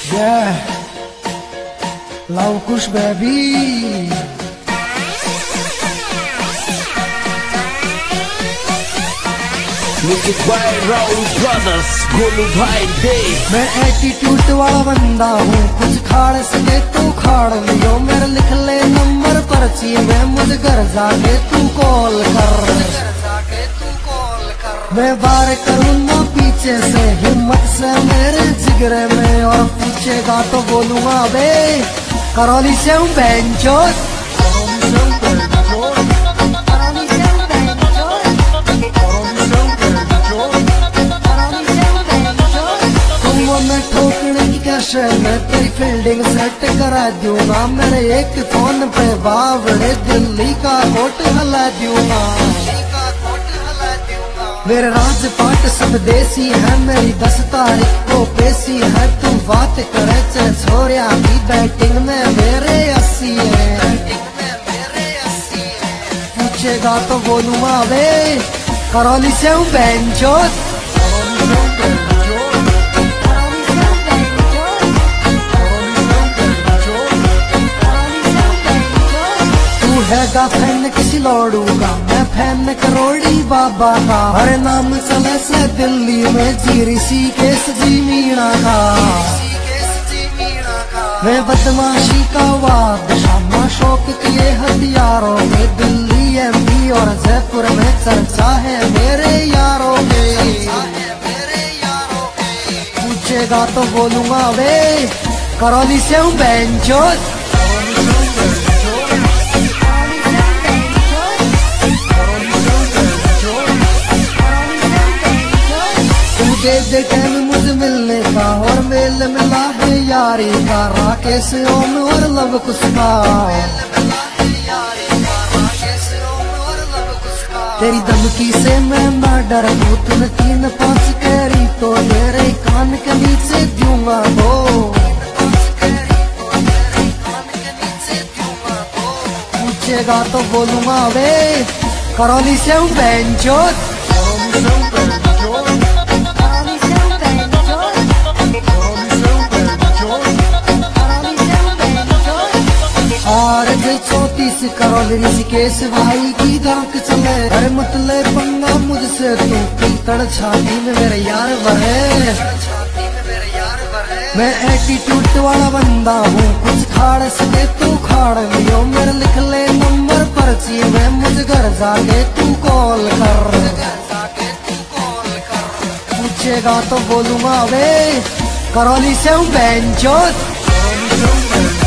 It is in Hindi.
Yeah, Love Kush baby. Music by Rahul brothers, Golu भाई देव। मैं एटीट्यूड वाला बंदा हूँ, कुछ खाड़ सके तू खाड़ लियो। मेरे लिख ले नंबर पर्ची में, मुझे घर जाके तू कॉल कर। मैं बार करूँ ना पीछे से, हिम्मत से मेरे जिगरे में। और पूछेगा तो बोलूंगा बे करौली से हूँ बेंचोस। मैं ठोकने की कैसे मैं तेरी फील्डिंग सेट करा दूंगा। मेरे एक फोन पे बावड़े दिल्ली का कोट हला दूंगा। मेरे राजपाट सब देसी है, मेरी 10 तारीख को पेशी है। तुम बात करे चे छोरिया की बैटिंग में मेरे 80 है। पूछेगा तो बोलूंगा वे करौली से हूँ बेंचोस। हैगा फैन किसी लौड़ूगा, मैं फैन करोड़ी बाबा का। हर नाम चले से दिल्ली में जी ऋषिकेश जी मीणा का। मैं बदमाशी का बादशाह, शौक किए हथियारों में। दिल्ली एमपी और जयपुर में चर्चा है मेरे यारों में। पूछेगा तो बोलूंगा वे करौली से हूँ बेंचोस। दे टाइम मुझे मिलने का, और मेल मिला है यारी का। राकेश ओम और लव कुछ का, तेरी धमकी से मैं ना डर हूँ। तुम 3-5 कैरी तो मेरे कान के नीचे दूंगा वो। पूछेगा तो बोलूंगा वे करौली से हूँ बेंचोस। और 34 करौली ऋषिकेश भाई की धमक चले। अरे मतलब पंगा मुझसे तू पीतड़ छाती में मेरे यार बहे। मैं एटीट्यूड वाला बंदा हूँ, कुछ खाड़ सके तू खाड़ लियो। मेरे लिख ले नंबर पर्ची में, मुझे घर जाके तू कॉल कर। पूछेगा तो बोलूंगा वे करौली से हूँ बेंचोस।